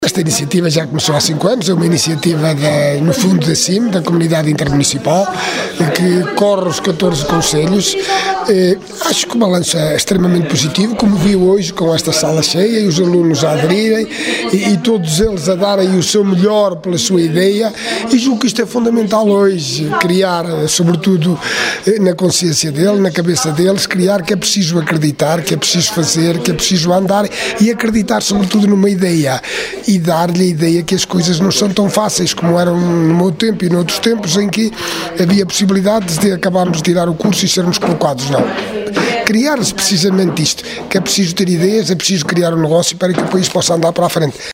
Esta iniciativa já começou há 5 anos, é uma iniciativa no fundo da CIM, da Comunidade Intermunicipal, que corre os 14 concelhos. Acho que o balanço é extremamente positivo, como viu hoje com esta sala cheia e os alunos a aderirem e todos eles a darem o seu melhor pela sua ideia, e julgo que isto é fundamental hoje, criar, sobretudo na consciência deles, na cabeça deles, criar que é preciso acreditar, que é preciso fazer, que é preciso andar e acreditar sobretudo numa ideia. E dar-lhe a ideia que as coisas não são tão fáceis como eram no meu tempo e noutros tempos em que havia possibilidades de acabarmos de tirar o curso e sermos colocados. Não. Criar-se precisamente isto, que é preciso ter ideias, é preciso criar um negócio para que o país possa andar para a frente.